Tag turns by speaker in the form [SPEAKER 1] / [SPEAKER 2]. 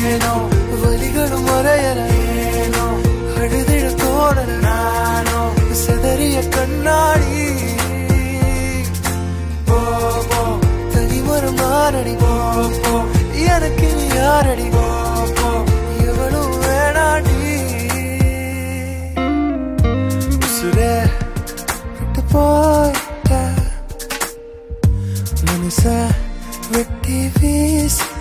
[SPEAKER 1] ஏனோ வலிகளும் மறையல ஏனோ அழுதிட தோணல நானோ செதறிய கண்ணாடி போ போ தனிமரம் மாறடி போ போ எனக்கு நீ யாரடி போ போ எவனும் வேணாடி உசுரே விட்டு போயிட்ட மனச வெட்டி வீசி